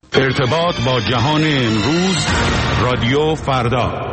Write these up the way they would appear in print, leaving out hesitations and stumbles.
ارتباط با جهان امروز، رادیو فردا.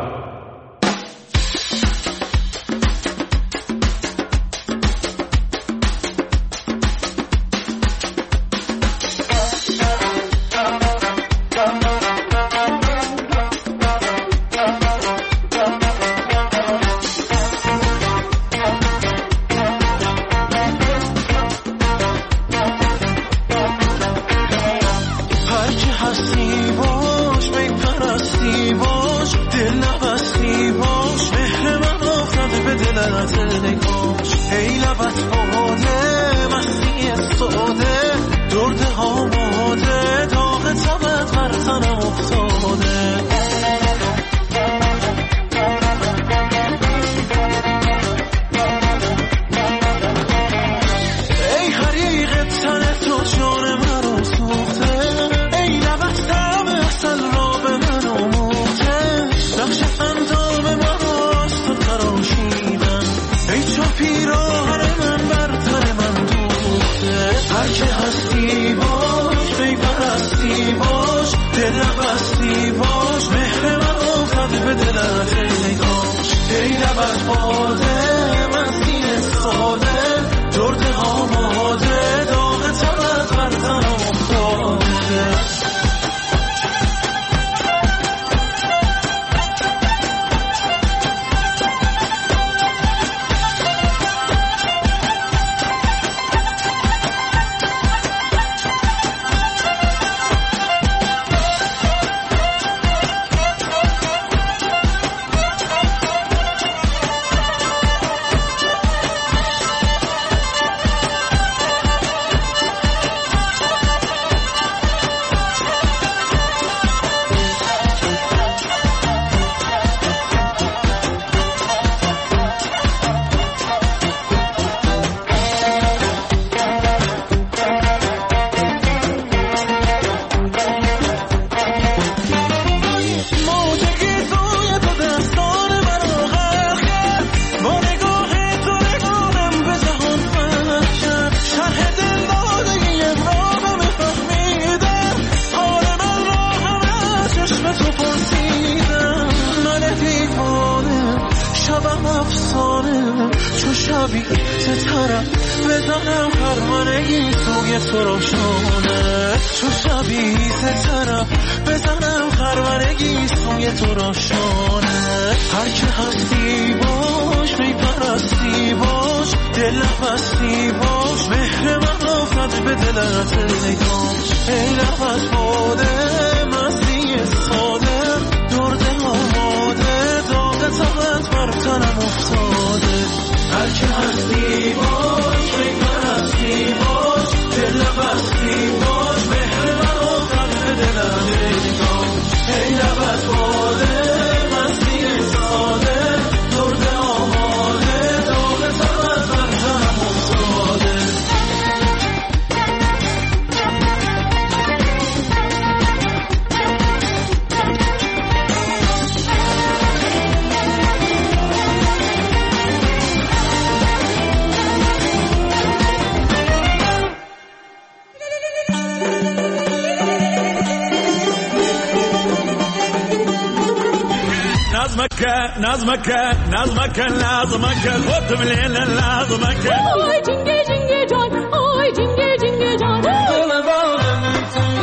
نظمك لازمك خد من الليل لازمك آی جنگه جنگه جان آی جنگه جنگه جان دل باغم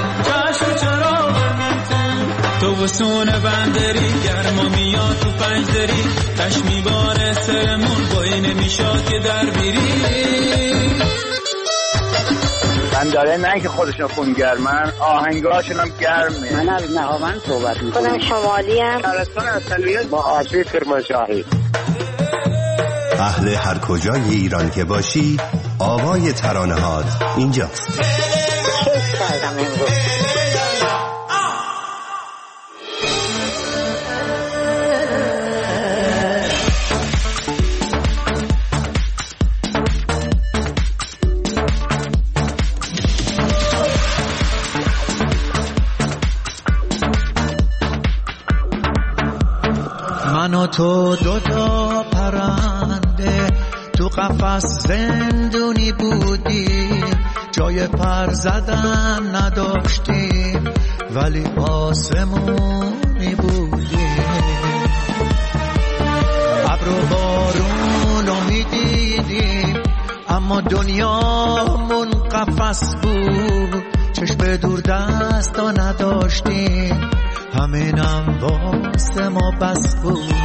چشم چراغم تو وسون بندری گرما میاد تو پنجدری تش میباره سرمون بای نمیشاد که در بیری من داره نه که خودشون خونگرمن آهنگاشون هم گرمه. من از نهاوند صحبت میکنم. خودم شمالی ام. شهرستان اصلیت با آشوی کرمانشاهی. اهل هر کجای ایران که باشی آوای ترانه‌هات اینجاست. کیف کردم امروز. من و تو دوتا پرنده تو قفس زندونی بودیم، جای پر زدن نداشتیم ولی آسمونی بودیم. ابر و بارون رو میدیدیم اما دنیامون قفس بود. چشم دور دستا نداشتیم همینم واسه ما بس بود.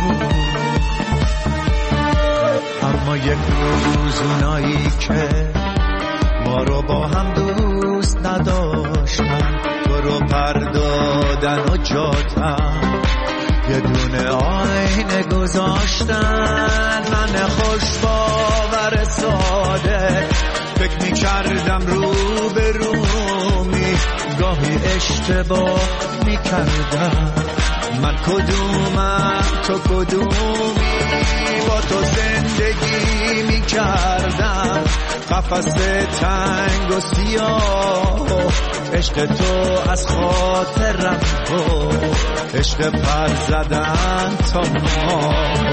اما یک روز اونایی که ما رو با هم دوست نداشتن تو رو پردادن و جاتن یه دونه آینه گذاشتن. من خوش باور ساده فکر می‌کردم رو به رومی گاهی اشتباه می‌کردم. من کدومم تو کدومی با تو زندگی می‌کردم. قفس تنگ و سیاه عشق تو از خاطرم تو عشق پر زدن تا ما.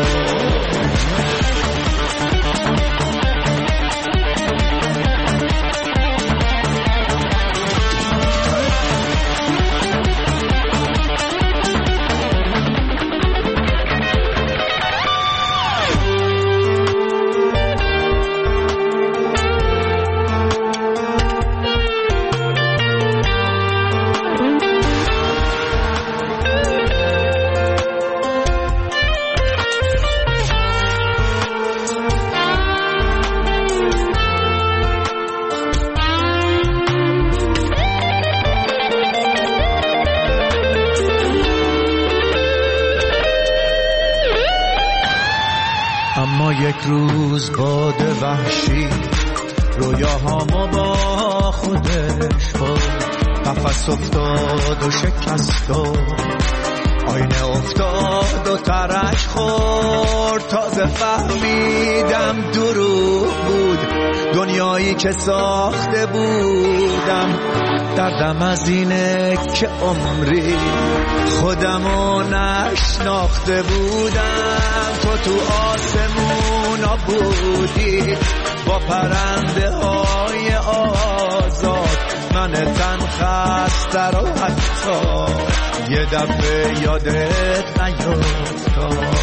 اما یک روز باد وحشی رویاهامو با خودش برد. قفس افتاد و شکست و آینه افتاد و ترک خورد. تازه فهمیدم دروغ بود دنیایی که ساخته بودم. دردم از اینه که عمری خودمو نشناخته بودم. تو آسمونا بودی با پرنده های آزاد. من تن خسته رو حتی یه دفعه یادت نیفتاد.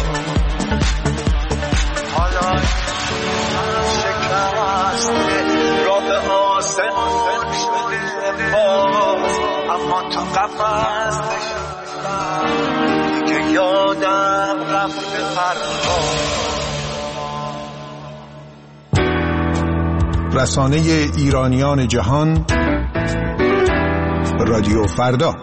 حالا شکسته را به آسمون شده باز اما تو قفس نشستم که یادم رفته فردا. رسانه ایرانیان جهان رادیو فردا.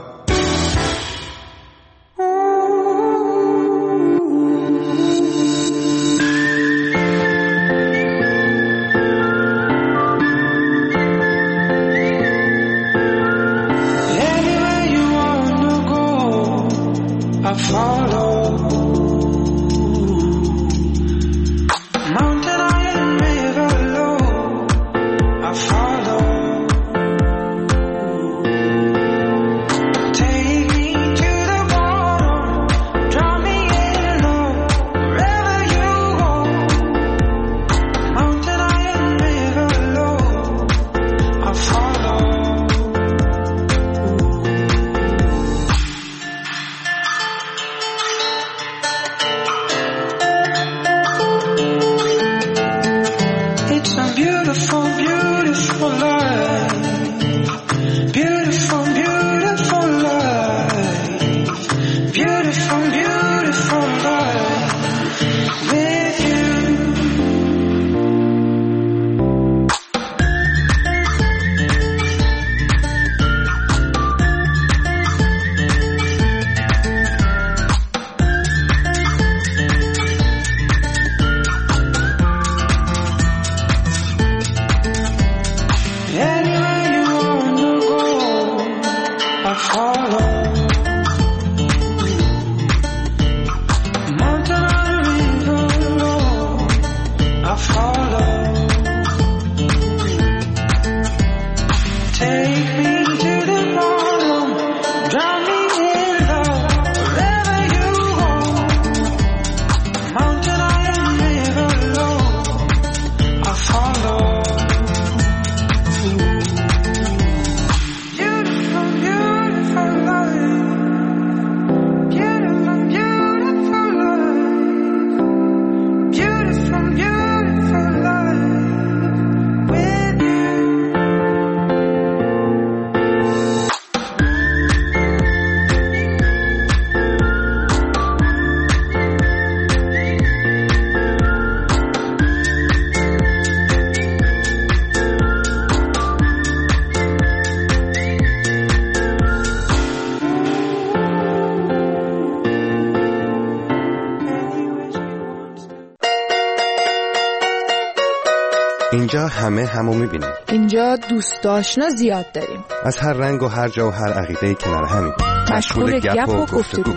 اینجا همه همو میبینیم. اینجا دوست آشنا زیاد داریم. از هر رنگ و هر جا و هر عقیده‌ای کنار همیم. مشغول گپ و گفتگو.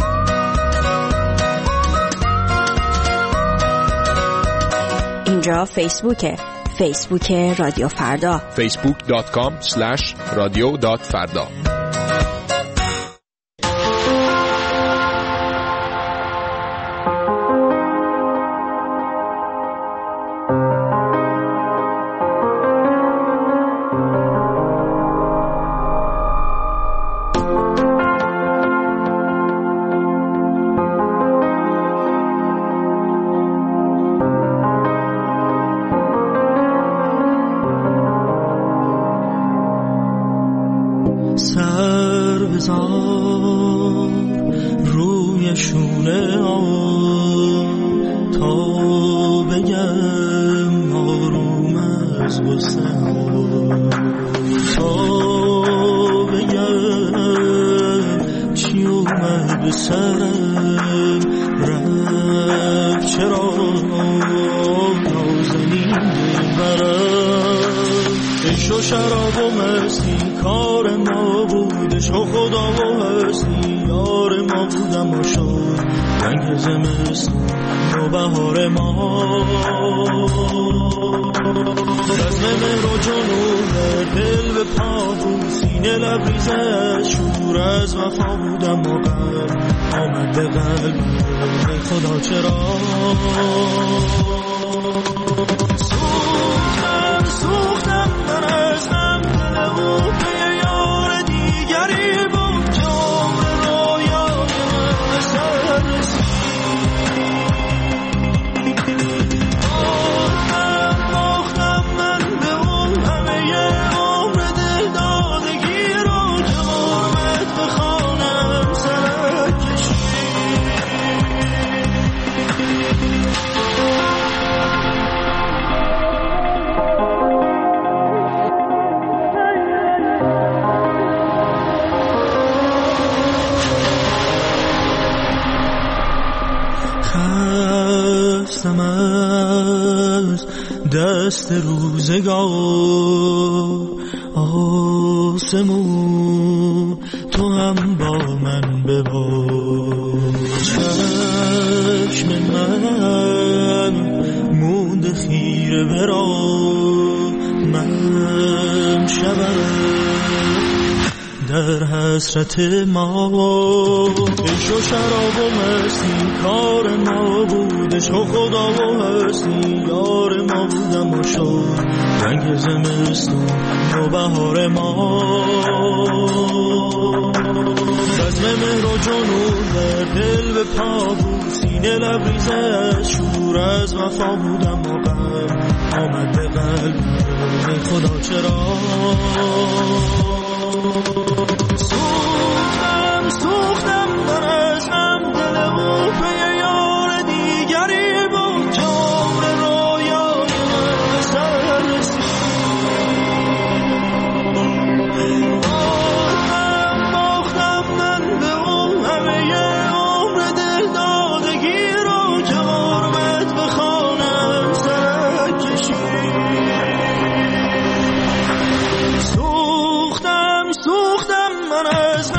اینجا فیسبوک رادیو فردا. facebook.com/radio.farda. سر بزار روی شونه آن تا بگم آروم از غصه تا بگم چی اومد به سرم رفت چرا نازنین برم عشق و شراب و مستی کار ما بودش و خدا و هستی یار ما بودم و شد رنگ زمستون و بهار ما رزم مهر و جنون دل به پا بود سینه لبریز از شور از وفا بودم و قلب آمد به قلب خدا چرا سوختم من از غم دلمو به یار دیگری بود جام رویای من به سر رسید باختم من به اون همه عمر دل دادگی رو که حرمت به خانم سرک کشید خستم از دست روزگار آسمون تو هم با من ببار چشم من موند خیره برا من شبم در حسرت ما عشق و شراب و مستی کار ما بودش و خدا و هستی یار ما بودم و شد رنگ زمستون و بهار ما رزم مهر و جنون در دل به پا بود سینه لبریز از شور از وفا بودم و قلب آمد به قلب خدا چرا سوختم من از غم دلمو به یار دیگری بود جام رویای من به سر رسید باختم من به اون همه عمر دل دادگی رو که حرمت به خانم سرک کشید سوختم من از